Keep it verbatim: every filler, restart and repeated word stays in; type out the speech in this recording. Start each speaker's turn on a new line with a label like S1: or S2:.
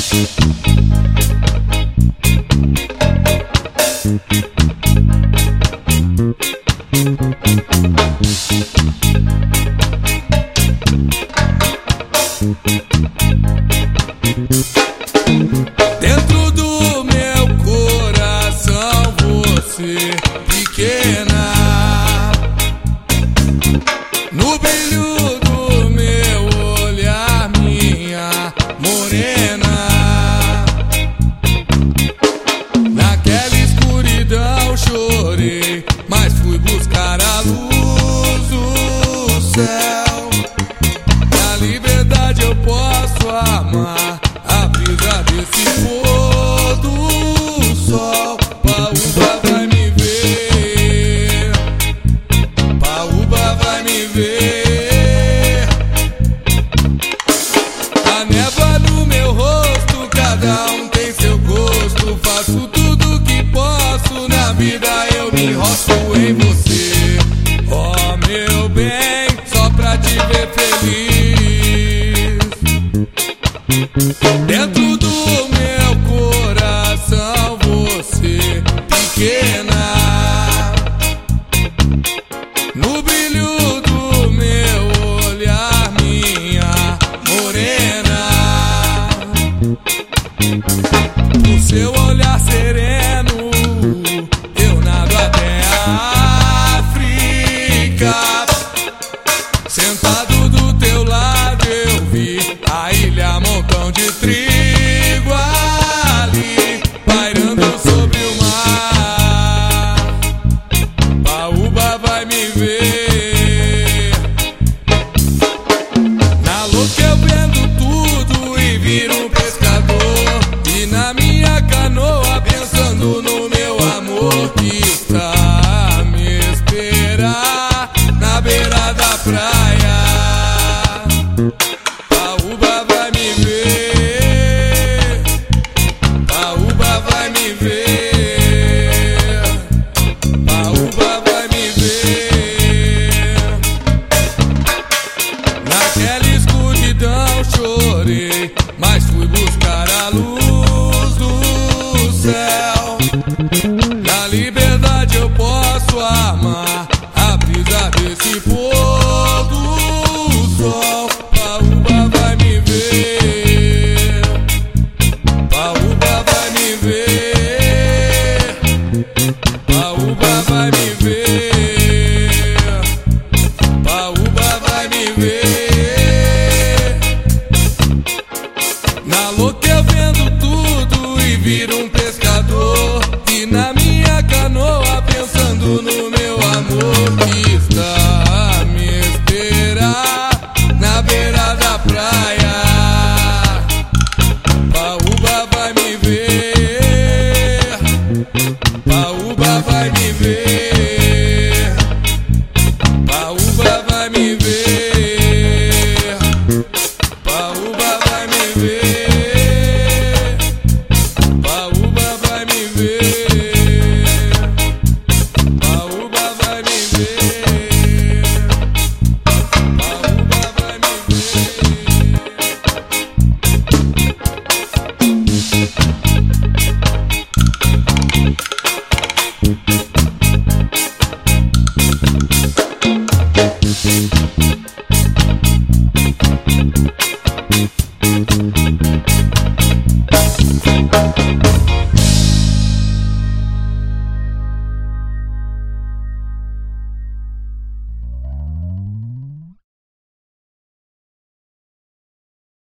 S1: Dentro do meu coração você pequena, no brilho do meu olhar minha morena, naquela escuridão chorei, mas fui buscar a luz do céu. Na liberdade eu posso amar a brisa desse pôr do sol. Paúba vai me ver, Paúba vai me ver. A névoa no meu rosto, cada um tem seu gosto. Faço tudo que posso na vida, eu me enrosco em você. Oh meu bem, só pra te ver feliz. Dentro do meu coração você pequena, no brilho do meu olhar minha morena, no seu olhar sereno eu nado até a África. Sentado do teu lado eu vi a ilha montão de trigo ali, pairando sobre o mar. Paúba vai me ver. Na louca eu vendo tudo e viro um pescador, e na minha canoa pensando no meu amor que está a me esperar na beira da praia. Paúba vai me ver, Paúba vai me ver, Paúba vai me ver. Naquela escuridão chorei, mas